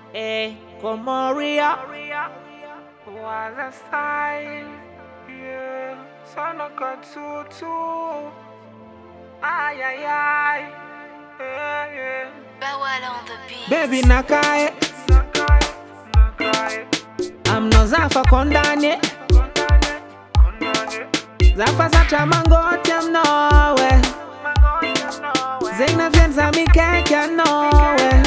Comoria. Was a sign, yeah. Son of God, too. Ay, ay, ay, yeah. Bawala on the beat. Baby Nakai, Nakai, I'm no Zafa Kondane. Zafa Sacha Mangote, I'm nowhere. Zena Vienza, me can't get nowhere.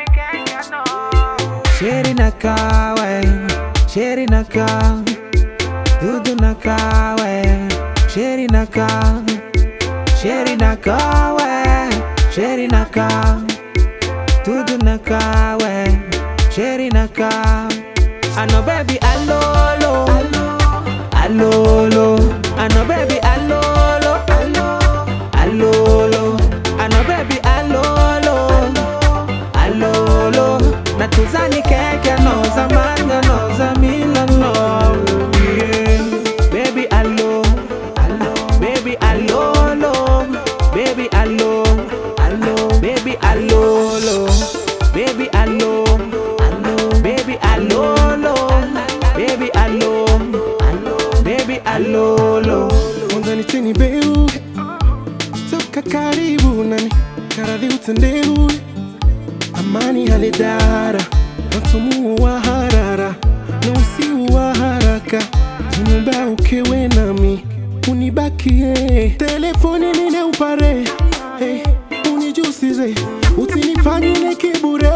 Sheri Nakawe, Sheri Naka, Dudu Nakawe, Sheri Naka, Sheri Nakawe, Sheri Naka, Dudu Nakawe, Sheri Naka. I know baby alolo, alolo, I know baby alolo, alolo, I know baby alolo, alolo. Na tuzani keke no zamanga no zamila no, yeah. Baby allo, baby alolo, baby allo, baby allolo, baby allo, baby allolo, baby allo, baby allolo. Mwanzani tini beu toka karibu nani karadhi utenderu amani halidara natumu wa harara na usiu wa haraka zunyumba ukewe nami unibakie telefoni nine upare hey, unijusize utinifanyine kibure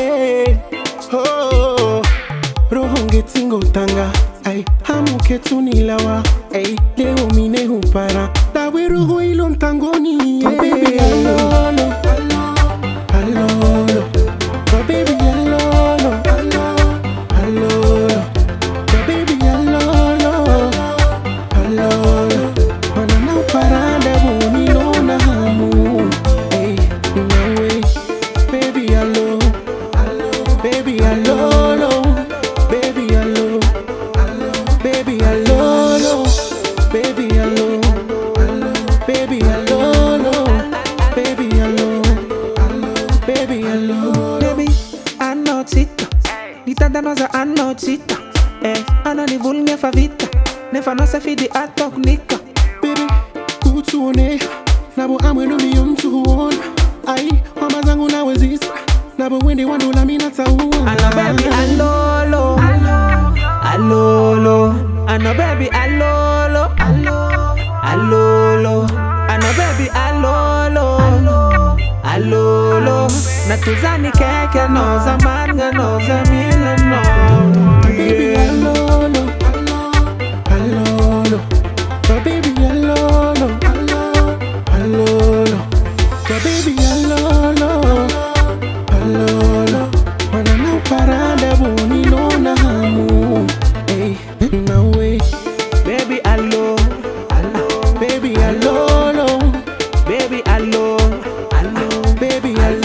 oh, roho ngetingo tanga ay, hamuke tunilawa ay, leo mine hupara dawe roho ilo mtangoni yeah. Baby alolo, alolo, my baby alolo, alolo, my baby alolo, alolo. Manana uparanda buni lona hamu, hey, nawe, baby alolo, baby alolo, baby alolo, baby alolo, baby alolo, baby alolo, baby alolo, baby alolo. Baby, I know it. Nita danoza I know it. Ano ni vulnya favita. Nefa no se fidi atok nika. Baby, kutuone nabo amwenu miyumtu huona ai mama zangu nawe zisa nabo wende wandula mina taua Ano baby alolo, alolo. Ano baby alolo, alolo. Ano baby alolo, alolo. Na tuzani keke no zamanga no zamila no. baby alolo, alolo, my baby alolo, alolo, my baby alolo, alolo. Manana uparanda buni lona hamu, hey, nawe, Baby allo, baby alolo, baby allo, baby alolo.